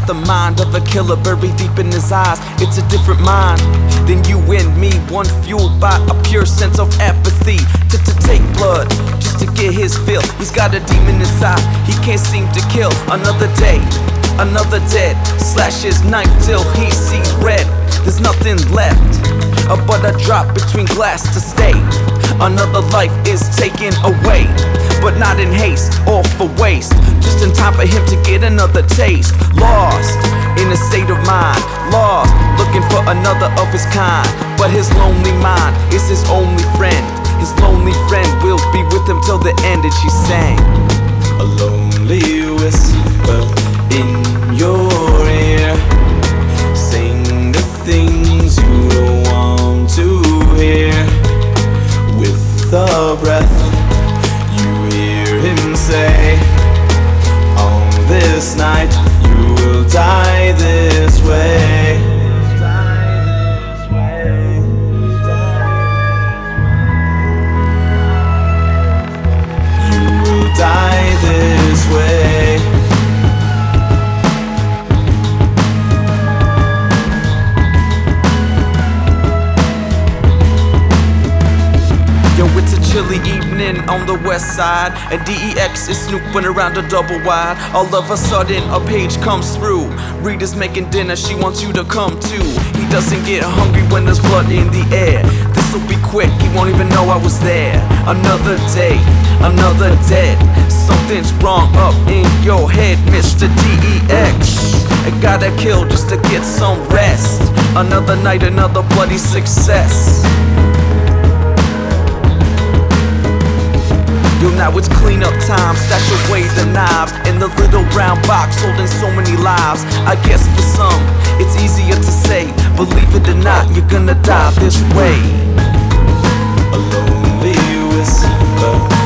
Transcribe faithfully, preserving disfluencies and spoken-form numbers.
got the mind of a killer buried deep in his eyes. It's a different mind than you and me, one fueled by a pure sense of apathy. To, to take blood just to get his fill. He's got a demon inside, he can't seem to kill. Another day, another dead. Slash his knife till he sees red. There's nothing left uh, but a drop between glass to stay. Another life is taken away, but not in haste or for waste. Just in time for him to get another taste. Lost in a state of mind, lost looking for another of his kind. But his lonely mind is his only friend. His lonely friend will be with him till the end. And she sang, a lonely whisper in your ear, sing the things you don't want to hear. With a breath you hear him say, on this night you will die this way. You will die this way. Yo, it's a chilly evening on the west side, and D E X is snooping around a double wide. All of a sudden a page comes through. Rita's making dinner, she wants you to come too. He doesn't get hungry when there's blood in the air. This'll be quick, he won't even know I was there. Another day, another dead. Something's wrong up in your head, Mister D E X. I gotta kill just to get some rest. Another night, another bloody success. Yo, now it's cleanup time, stash away the knives in the little round box holding so many lives. I guess for some, it's easier to say, believe it or not, you're gonna die this way. A lonely whisper